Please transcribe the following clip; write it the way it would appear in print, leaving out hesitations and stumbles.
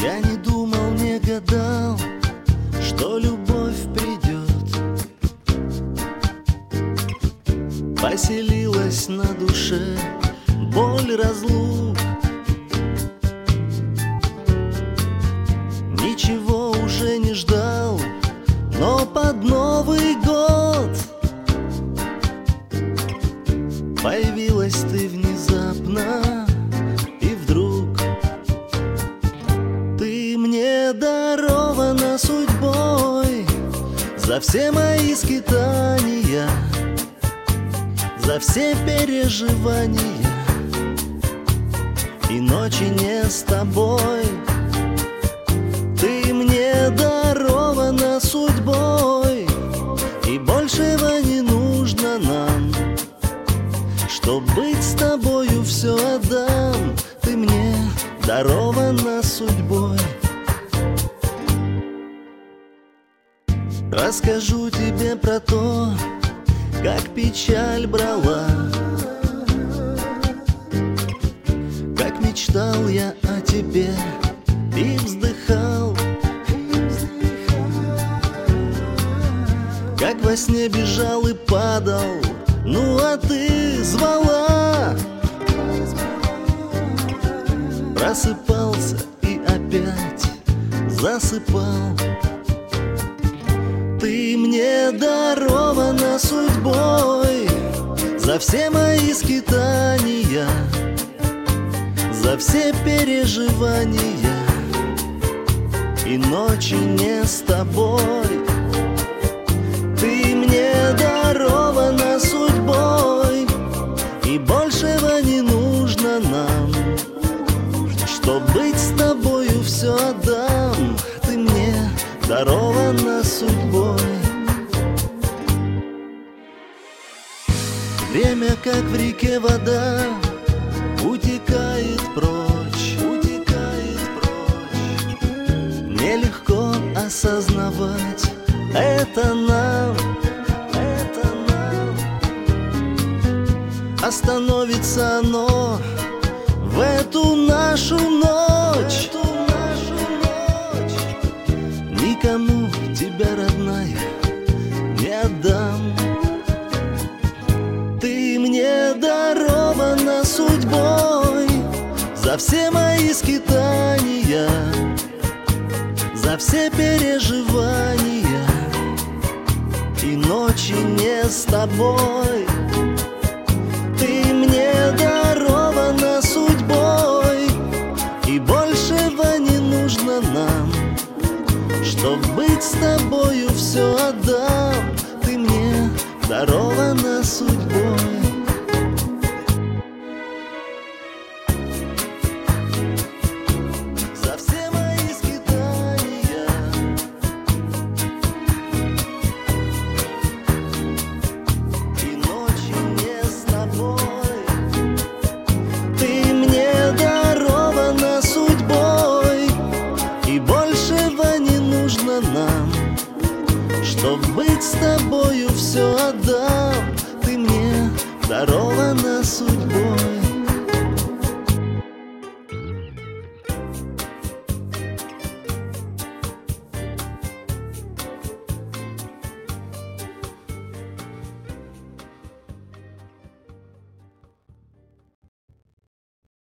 Я не думал, не гадал, что любовь придет, поселилась на душе боль разлук. Ничего уже не ждал, но под Новый год появилась ты внезапно, и вдруг ты мне дарована судьбой за все мои скитания, за все переживания и ночи не с тобой. Ты мне дарована судьбой, и большего не нужно нам. Чтоб быть с тобою, все отдам. Ты мне дарована судьбой. Расскажу тебе про то, как печаль брала, как мечтал я о тебе и вздыхал, как во сне бежал и падал, ну а ты звала. Просыпался и опять засыпал. Ты мне дарована судьбой за все мои скитания, за все переживания и ночи не с тобой. Ты мне дарована судьбой, и большего не нужно нам. Чтоб быть с тобою, все отдам. Ты мне дарована судьбой. Время, как в реке вода, утекает прочь, утекает прочь. Нелегко осознавать это нам, это нам. Остановится оно в эту нашу ночь, никому тебя, родная, не отдам. Ты мне дарована судьбой за все мои скитания, за все переживания и ночи не с тобой. Ты мне дарована